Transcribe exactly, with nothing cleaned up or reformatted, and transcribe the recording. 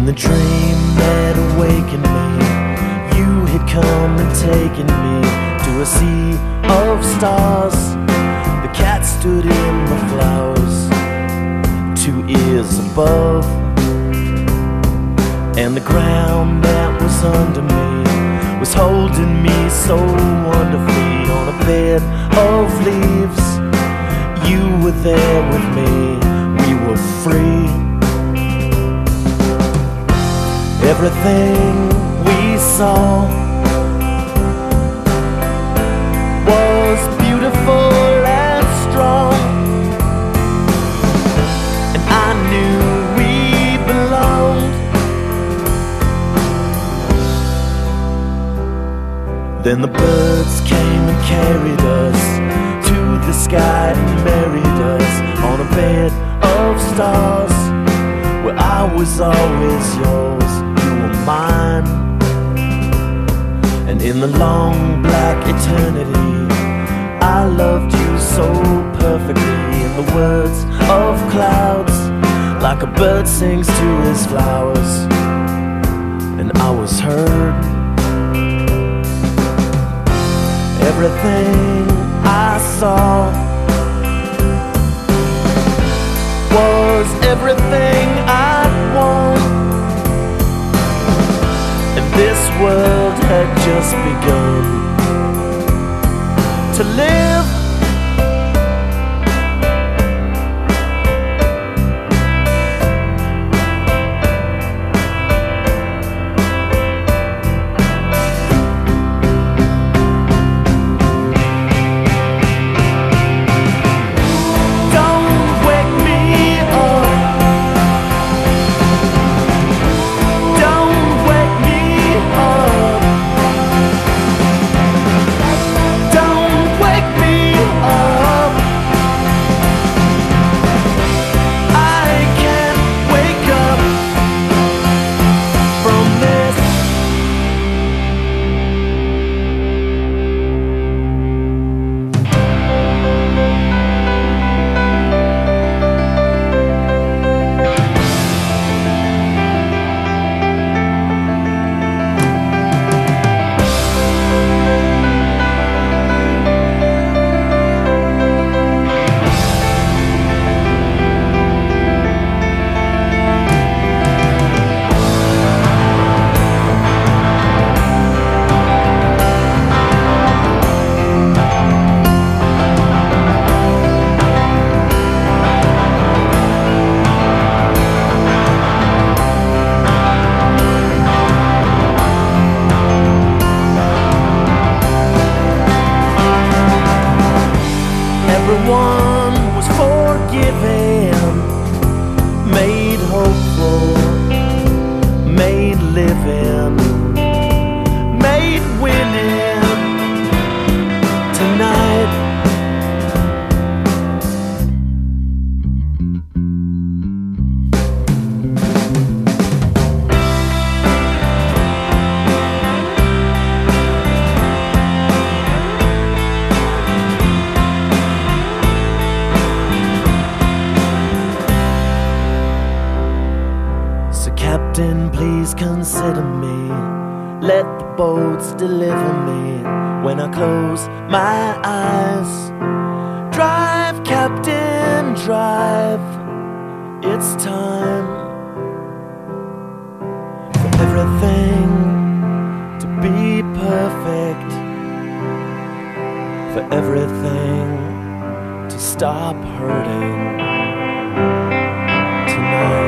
in the dream that awakened me, you had come and taken me to a sea of stars. The cat stood in the flowers, two ears above, and the ground that was under me was holding me so wonderfully on a bed of leaves. You were there with me, we were free. Everything we saw was beautiful and strong, and I knew we belonged. Then the birds came and carried us to the sky and married us on a bed of stars, where I was always yours, you were mine. And in the long black eternity, I loved you so perfectly. In the words of clouds, like a bird sings to his flowers, and I was heard. Everything I saw was everything I'd want, and this world had just begun to live. Everyone was forgiven, made hopeful, made living, made winning tonight. Captain, please consider me. Let the boats deliver me when I close my eyes. Drive, Captain, drive. It's time for everything to be perfect, for everything to stop hurting tonight.